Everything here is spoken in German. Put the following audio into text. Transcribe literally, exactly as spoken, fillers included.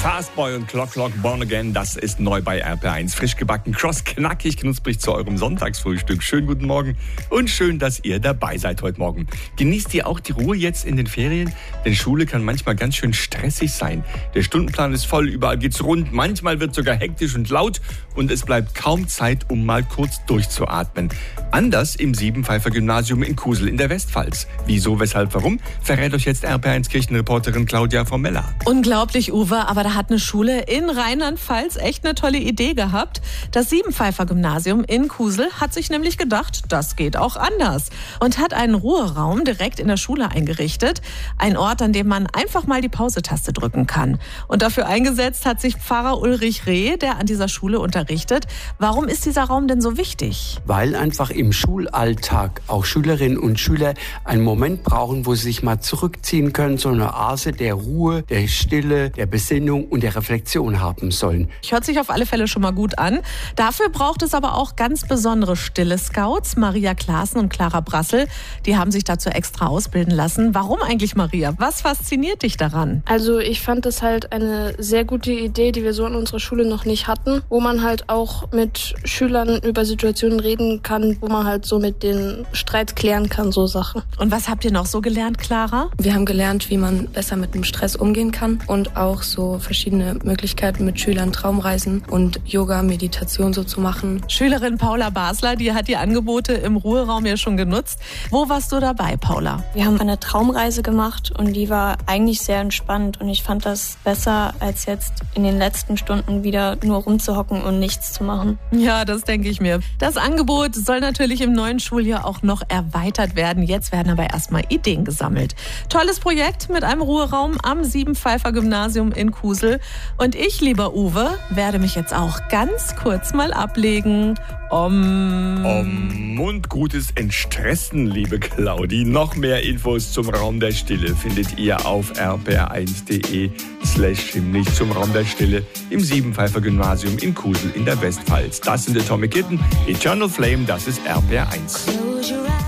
Fastboy und Clock Clock Born Again, das ist neu bei R P R eins. Frisch gebacken, cross, knackig, knusprig zu eurem Sonntagsfrühstück. Schönen guten Morgen und schön, dass ihr dabei seid heute Morgen. Genießt ihr auch die Ruhe jetzt in den Ferien? Denn Schule kann manchmal ganz schön stressig sein. Der Stundenplan ist voll, überall geht's rund, manchmal wird sogar hektisch und laut und es bleibt kaum Zeit, um mal kurz durchzuatmen. Anders im Siebenpfeifer-Gymnasium in Kusel in der Westpfalz. Wieso, weshalb, warum? Verrät euch jetzt R P R eins Kirchenreporterin Claudia Formella. Unglaublich, Uwe, aber da hat eine Schule in Rheinland-Pfalz echt eine tolle Idee gehabt. Das Siebenpfeifer-Gymnasium in Kusel hat sich nämlich gedacht, das geht auch anders. Und hat einen Ruheraum direkt in der Schule eingerichtet. Ein Ort, an dem man einfach mal die Pause-Taste drücken kann. Und dafür eingesetzt hat sich Pfarrer Ulrich Reh, der an dieser Schule unterrichtet. Warum ist dieser Raum denn so wichtig? Weil einfach im Schulalltag auch Schülerinnen und Schüler einen Moment brauchen, wo sie sich mal zurückziehen können, so eine Oase der Ruhe, der Stille, der Besinnung und der Reflexion haben sollen. Hört sich auf alle Fälle schon mal gut an. Dafür braucht es aber auch ganz besondere stille Scouts. Maria Klaassen und Clara Brassel, die haben sich dazu extra ausbilden lassen. Warum eigentlich, Maria? Was fasziniert dich daran? Also ich fand es halt eine sehr gute Idee, die wir so in unserer Schule noch nicht hatten, wo man halt auch mit Schülern über Situationen reden kann, wo man halt so mit den Streit klären kann, so Sachen. Und was habt ihr noch so gelernt, Clara? Wir haben gelernt, wie man besser mit dem Stress umgehen kann und auch so verschiedene Möglichkeiten mit Schülern, Traumreisen und Yoga, Meditation so zu machen. Schülerin Paula Basler, die hat die Angebote im Ruheraum ja schon genutzt. Wo warst du dabei, Paula? Wir haben eine Traumreise gemacht und die war eigentlich sehr entspannt und ich fand das besser, als jetzt in den letzten Stunden wieder nur rumzuhocken und nichts zu machen. Ja, das denke ich mir. Das Angebot soll natürlich im neuen Schuljahr auch noch erweitert werden. Jetzt werden aber erstmal Ideen gesammelt. Tolles Projekt mit einem Ruheraum am Siebenpfeifer-Gymnasium in Kusel. Und ich, lieber Uwe, werde mich jetzt auch ganz kurz mal ablegen. Om. Om und gutes Entstressen, liebe Claudi. Noch mehr Infos zum Raum der Stille findet ihr auf r p r eins punkt d e slash schimmlich zum Raum der Stille im Siebenpfeifer-Gymnasium in Kusel in der Westpfalz. Das sind Atomic Kitten, Eternal Flame, das ist R P R eins.